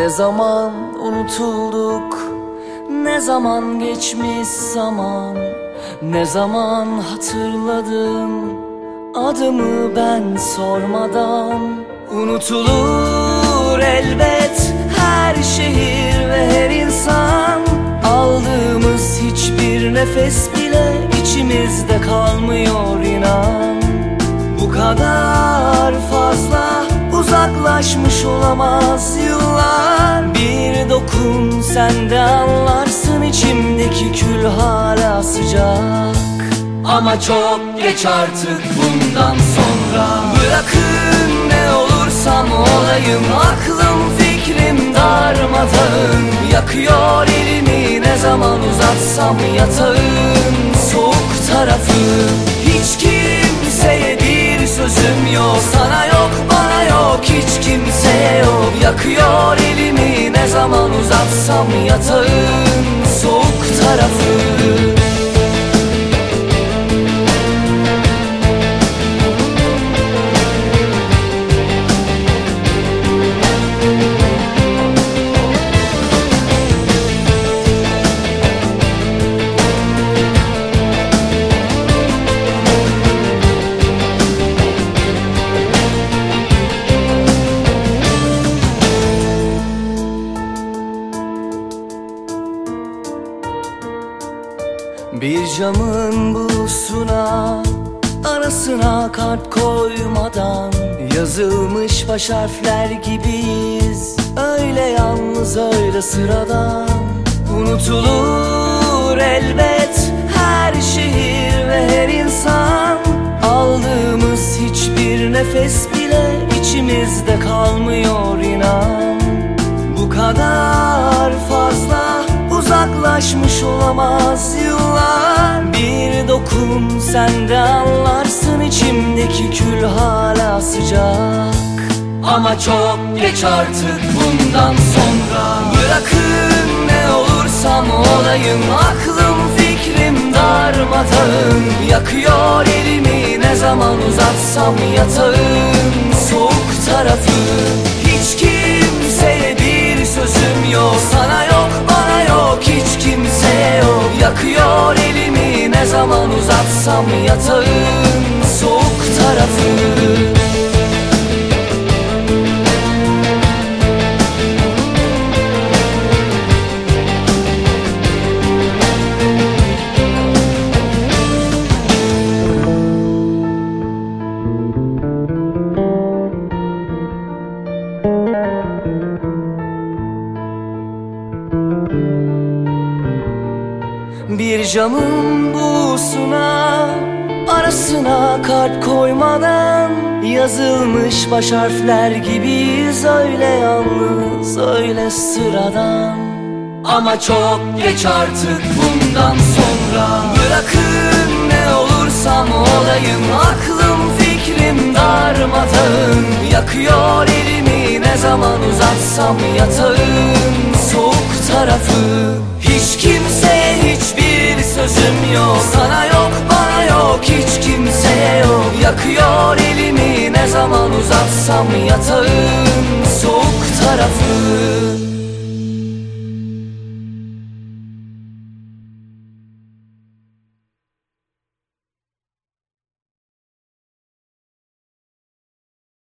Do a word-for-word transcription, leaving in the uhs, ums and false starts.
Ne zaman unutulduk, ne zaman geçmiş zaman, ne zaman hatırladım adımı ben sormadan. Unutulur elbet her şehir ve her insan, aldığımız hiçbir nefes bile içimizde kalmıyor inan. Bu kadar fazla uzaklaşmış olamaz yıllar. Bir dokun sen de anlarsın, içimdeki kül hala sıcak. Ama çok geç artık bundan sonra. Bırakın ne olursam olayım, aklım fikrim darmadağın. Yakıyor elimi ne zaman uzatsam yatağın soğuk tarafı. Hiç kimseye bir sözüm yok, sana yok bana yok, hiç kimseye yok. Yakıyor elimi ne zaman uzatsam yatağın soğuk tarafı. Bir camın bulusuna, arasına kart koymadan, yazılmış baş harfler gibiyiz, öyle yalnız öyle sıradan. Unutulur elbet her şehir ve her insan, aldığımız hiçbir nefes bile içimizde kalmıyor inan. Bu kadar fazla uzaklaşmış olamaz yıllar. Bir dokun sen de anlarsın, içimdeki kül hala sıcak. Ama çok geç artık bundan sonra. Bırakın ne olursam olayım, aklım fikrim darmadağın. Yakıyor elimi ne zaman uzatsam yatağın soğuk tarafı. Hiç kimseye bir sözüm yok, sana yok bana yok, hiç kimseye yok. Yakıyor elimi ne zaman uzatsam yatağın soğuk tarafı. Bir camın bulusuna, arasına kart koymadan, yazılmış baş harfler gibiyiz, öyle yalnız öyle sıradan. Ama çok geç artık bundan sonra. Bırakın ne olursam olayım, aklım fikrim darmadağın. Yakıyor elimi ne zaman uzatsam yatağın soğuk tarafı. Hiç kimseye hiçbir sözüm yok, sana yok bana yok, hiç kimseye yok. Yakıyor elimi ne zaman uzatsam yatağın soğuk tarafı.